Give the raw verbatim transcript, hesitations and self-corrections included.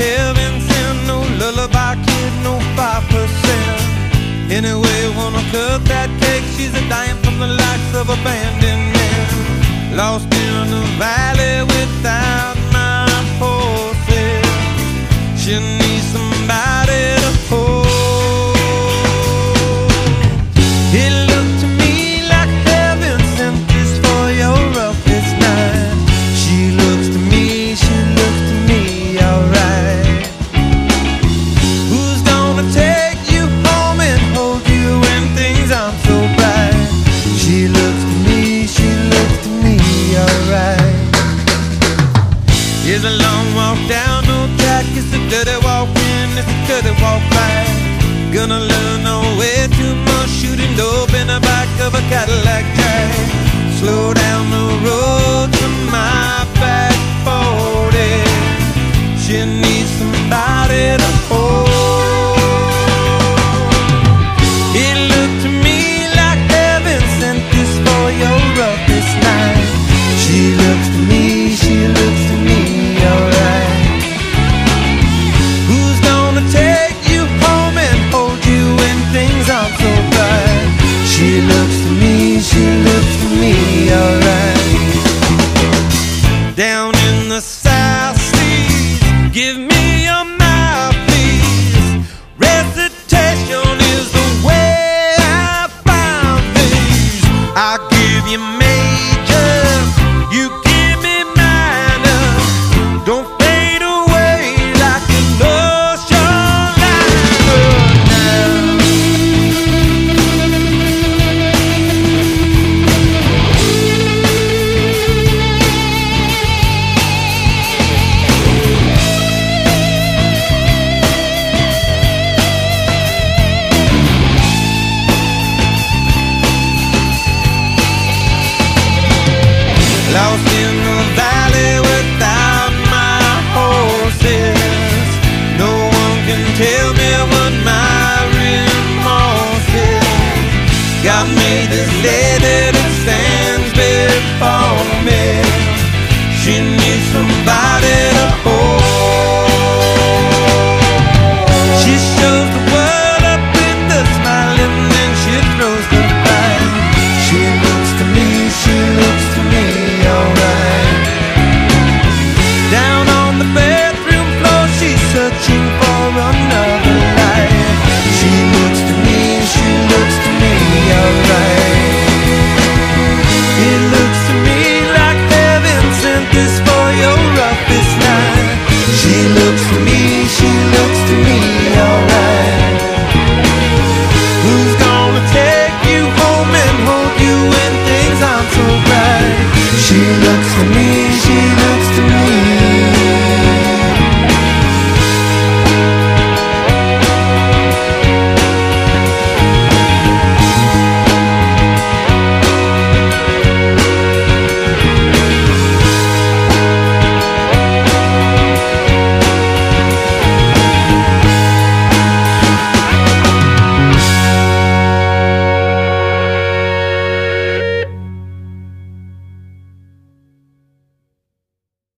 heaven sent, no lullaby kid, no five percent. Anyway, wanna cut that cake, she's a dime from the likes of abandoned men. Lost in the valley without my horses, she needs somebody to hold. It looked to me like heaven sent this for your roughest night. She looks to me, she looks to me alright. Who's gonna take you home and hold you when things aren't so bright? She looks to me, she looks to me alright. It's a long walk down no track, it's a dirty walk in, it's a dirty walk back. Gonna learn no way too much, shooting dope in the back of a Cadillac track. Slow down the road to my back forty, she needs somebody to hold. It looked to me like heaven sent this for your roughest night. She looks to me, she looks to me alright. Who's gonna take you home and hold you when things aren't so bright? She looks to me, she looks to me alright. Down in the South Seas, give me your mouthpiece. Recitation is the way I found these. I give you major, you give me minor. Don't fade away like an ocean liner now. Lost in the valley without my horses, no one can tell me what my remorse is. God made this lady that stands before me, she needs